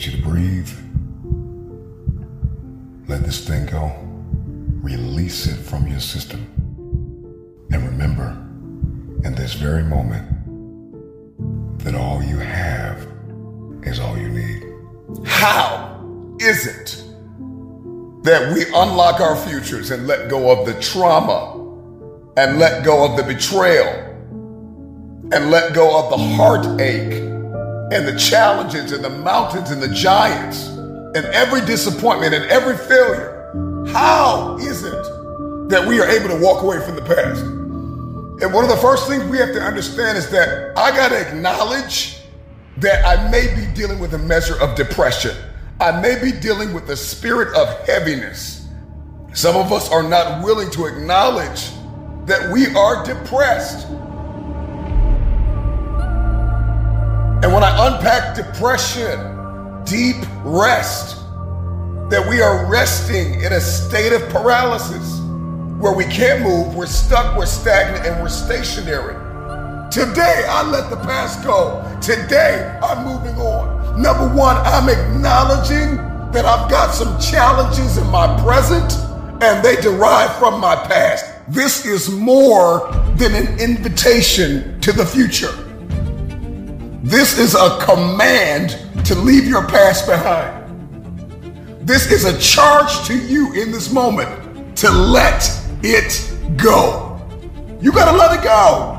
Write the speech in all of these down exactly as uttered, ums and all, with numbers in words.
need you to breathe. Let this thing go. Release it from your system. And remember, in this very moment, that all you have is all you need. How is it that we unlock our futures and let go of the trauma and let go of the betrayal and let go of the heartache and the challenges and the mountains and the giants and every disappointment and every failure? How is it that we are able to walk away from the past? And one of the first things we have to understand is that I got to acknowledge that I may be dealing with a measure of depression. I may be dealing with the spirit of heaviness. Some of us are not willing to acknowledge that we are depressed. And when I unpack depression, deep rest, that we are resting in a state of paralysis where we can't move, we're stuck, we're stagnant, and we're stationary. Today, I let the past go. Today, I'm moving on. Number one, I'm acknowledging that I've got some challenges in my present and they derive from my past. This is more than an invitation to the future. This is a command to leave your past behind. This is a charge to you in this moment to let it go. You gotta let it go.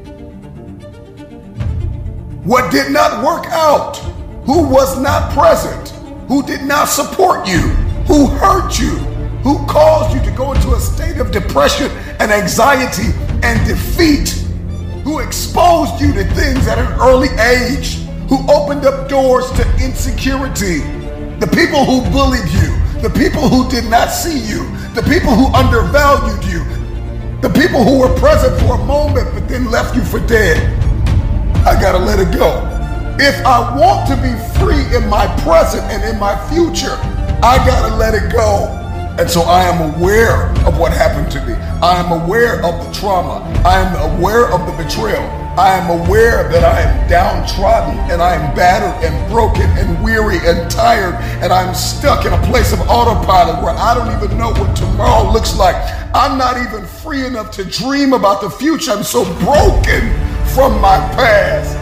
What did not work out, who was not present, who did not support you, who hurt you, who caused you to go into a state of depression and anxiety and defeat, who exposed you to things at an early age, who opened up doors to insecurity, the people who bullied you, the people who did not see you, the people who undervalued you, the people who were present for a moment but then left you for dead. I gotta let it go. If I want to be free in my present and in my future, I gotta let it go. And so I am aware of what happened to me. I am aware of the trauma. I am aware of the betrayal. I am aware that I am downtrodden and I am battered and broken and weary and tired and I'm stuck in a place of autopilot where I don't even know what tomorrow looks like. I'm not even free enough to dream about the future. I'm so broken from my past.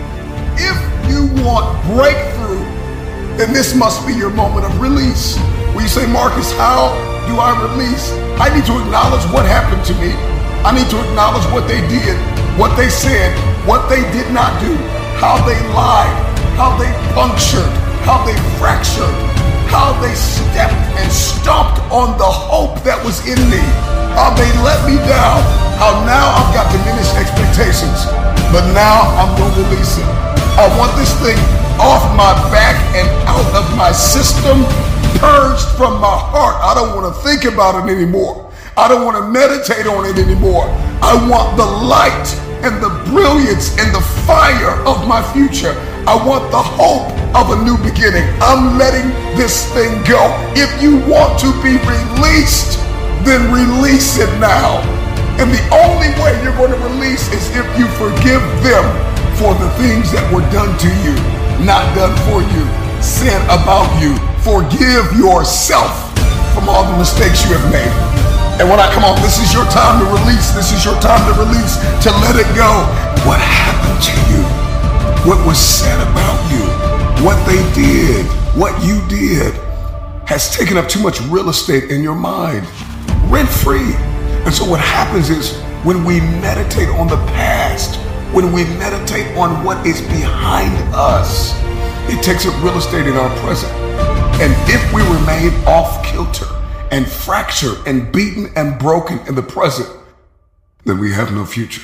If you want breakthrough, then this must be your moment of release. When you say, Marcus, how do I release? I need to acknowledge what happened to me. I need to acknowledge what they did, what they said, what they did not do, how they lied, how they punctured, how they fractured, how they stepped and stomped on the hope that was in me, how they let me down, how now I've got diminished expectations, but now I'm going to release it. I want this thing off my back and out of my system, purged from my heart. I don't want to think about it anymore. I don't want to meditate on it anymore. I want the light and the brilliance and the fire of my future. I want the hope of a new beginning. I'm letting this thing go. If you want to be released, then release it now. And the only way you're going to release is if you forgive them for the things that were done to you, not done for you, sin about you. Forgive yourself from all the mistakes you have made. And when I come on, this is your time to release. This is your time to release, to let it go. What happened to you? What was said about you? What they did? What you did has taken up too much real estate in your mind, rent free. And so what happens is when we meditate on the past, when we meditate on what is behind us, it takes up real estate in our present. And if we remain off kilter and fractured and beaten and broken in the present, then we have no future.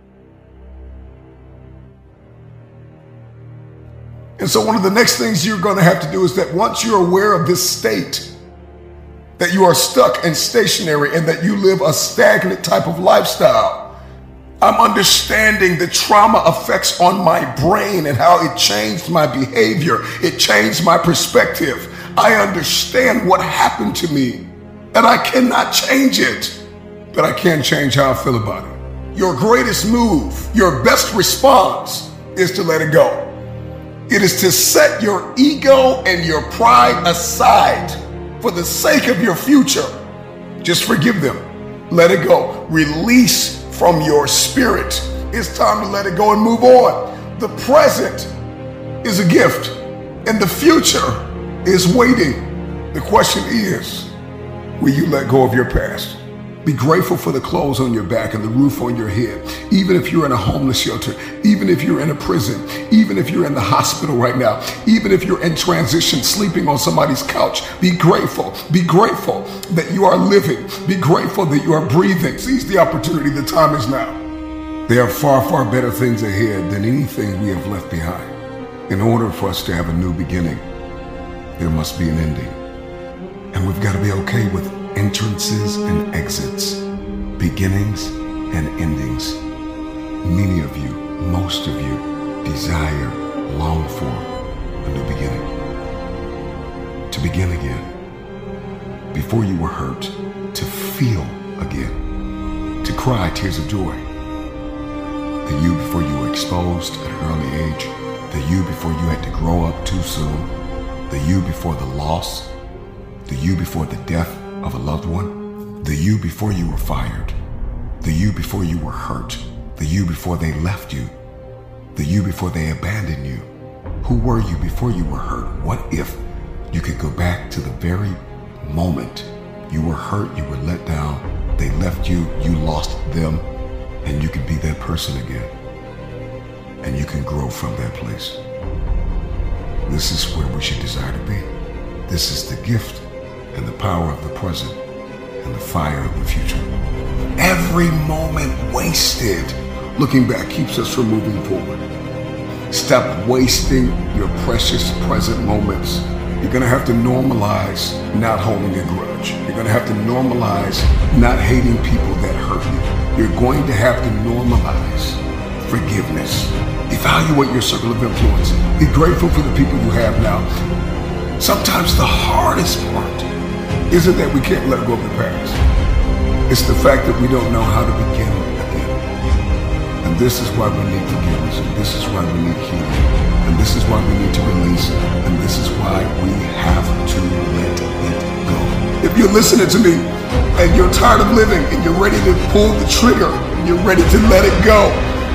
And so one of the next things you're going to have to do is that once you're aware of this state, that you are stuck and stationary and that you live a stagnant type of lifestyle, I'm understanding the trauma effects on my brain and how it changed my behavior. It changed my perspective. I understand what happened to me and I cannot change it, but I can change how I feel about it. Your greatest move, your best response is to let it go. It is to set your ego and your pride aside for the sake of your future. Just forgive them. Let it go. Release from your spirit. It's time to let it go and move on. The present is a gift and the future is waiting. The question is, will you let go of your past? Be grateful for the clothes on your back and the roof on your head. Even if you're in a homeless shelter, even if you're in a prison, even if you're in the hospital right now, even if you're in transition, sleeping on somebody's couch, be grateful. Be grateful that you are living. Be grateful that you are breathing. Seize the opportunity. The time is now. There are far, far better things ahead than anything we have left behind. In order for us to have a new beginning, there must be an ending. And we've got to be okay with entrances and exits, beginnings and endings. Many of you, most of you, desire, long for a new beginning. To begin again, before you were hurt, to feel again, to cry tears of joy. The you before you were exposed at an early age, the you before you had to grow up too soon, the you before the loss, the you before the death of a loved one, the you before you were fired, the you before you were hurt, the you before they left you, the you before they abandoned you. Who were you before you were hurt? What if you could go back to the very moment you were hurt, you were let down, they left you, you lost them, and you could be that person again, and you can grow from that place. This is where we should desire to be. This is the gift and the power of the present and the fire of the future. Every moment wasted looking back keeps us from moving forward. Stop wasting your precious present moments. You're gonna have to normalize not holding a grudge. You're gonna have to normalize not hating people that hurt you. You're going to have to normalize forgiveness. Evaluate your circle of influence. Be grateful for the people you have now. Sometimes the hardest part isn't that we can't let go of the past. It's the fact that we don't know how to begin again. And this is why we need forgiveness. And this is why we need healing. And this is why we need to release. And this is why we have to let it go. If you're listening to me and you're tired of living and you're ready to pull the trigger, and you're ready to let it go,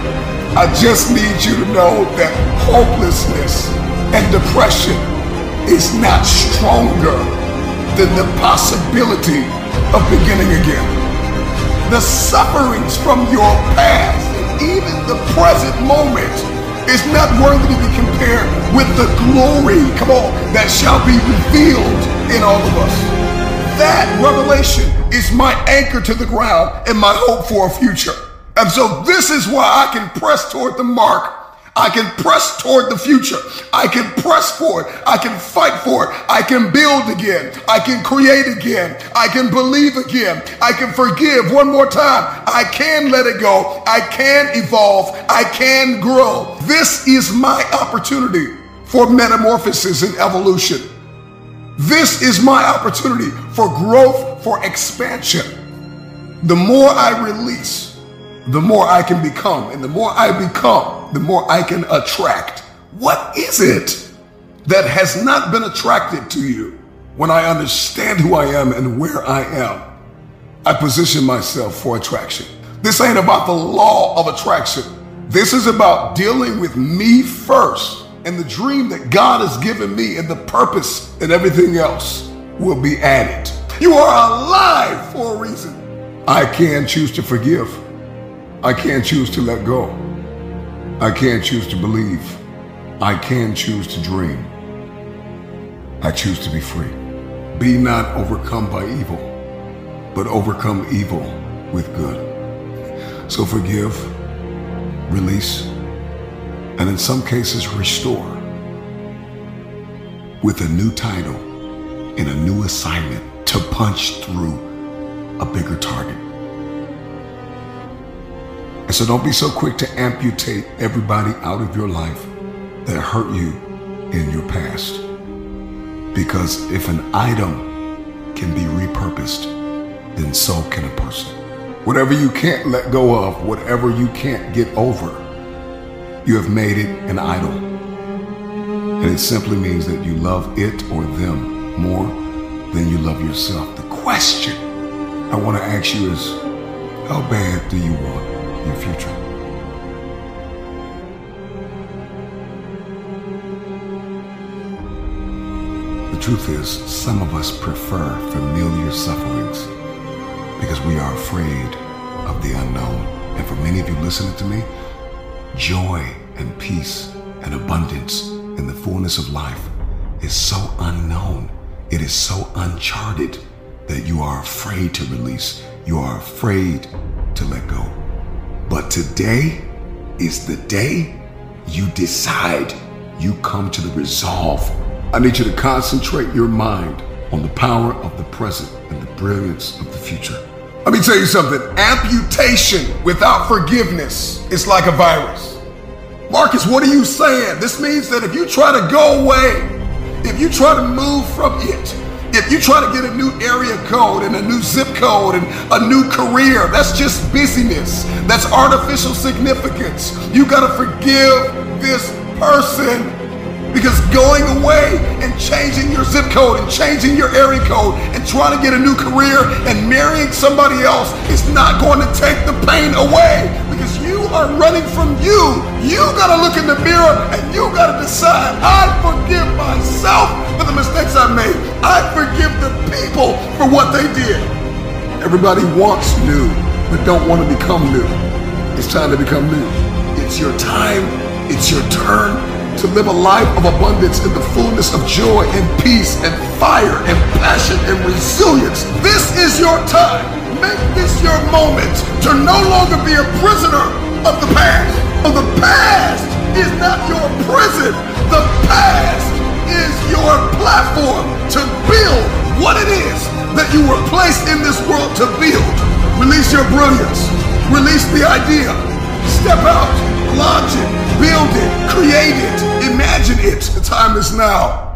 I just need you to know that hopelessness and depression is not stronger than the possibility of beginning again. The sufferings from your past and even the present moment is not worthy to be compared with the glory, come on, that shall be revealed in all of us. That revelation is my anchor to the ground and my hope for a future. And so this is why I can press toward the mark. I can press toward the future. I can press for it. I can fight for it. I can build again. I can create again. I can believe again. I can forgive one more time. I can let it go. I can evolve. I can grow. This is my opportunity for metamorphosis and evolution. This is my opportunity for growth, for expansion. The more I release, the more I can become. And the more I become, the more I can attract. What is it that has not been attracted to you? When I understand who I am and where I am, I position myself for attraction. This ain't about the law of attraction. This is about dealing with me first and the dream that God has given me, and the purpose, and everything else will be added. You are alive for a reason. I can choose to forgive. I can choose to let go. I can choose to believe. I can choose to dream. I choose to be free. Be not overcome by evil, but overcome evil with good. So forgive, release, and in some cases restore with a new title and a new assignment to punch through a bigger target. And so don't be so quick to amputate everybody out of your life that hurt you in your past. Because if an item can be repurposed, then so can a person. Whatever you can't let go of, whatever you can't get over, you have made it an idol. And it simply means that you love it or them more than you love yourself. The question I want to ask you is, how bad do you want your future? The truth is, some of us prefer familiar sufferings because we are afraid of the unknown. And for many of you listening to me, joy and peace and abundance and the fullness of life is so unknown. It is so uncharted that you are afraid to release. You are afraid to let go. But today is the day you decide. You come to the resolve. I need you to concentrate your mind on the power of the present and the brilliance of the future. Let me tell you something. Amputation without forgiveness is like a virus. Marcus, what are you saying? This means that if you try to go away, if you try to move from it, if you try to get a new area code and a new zip code and a new career, that's just busyness. That's artificial significance. You gotta forgive this person. Because going away and changing your zip code and changing your area code and trying to get a new career and marrying somebody else is not going to take the pain away, because you are running from you. You got to look in the mirror and you got to decide, I forgive myself for the mistakes I made. I forgive the people for what they did. Everybody wants new, but don't want to become new. It's time to become new. It's your time. It's your turn to live a life of abundance in the fullness of joy and peace and fire and passion and resilience. This is your time. Make this your moment to no longer be a prisoner of the past. Oh, the past is not your prison. The past is your platform to build what it is that you were placed in this world to build. Release your brilliance. Release the idea. Step out. Launch it, build it, create it, imagine it. The time is now.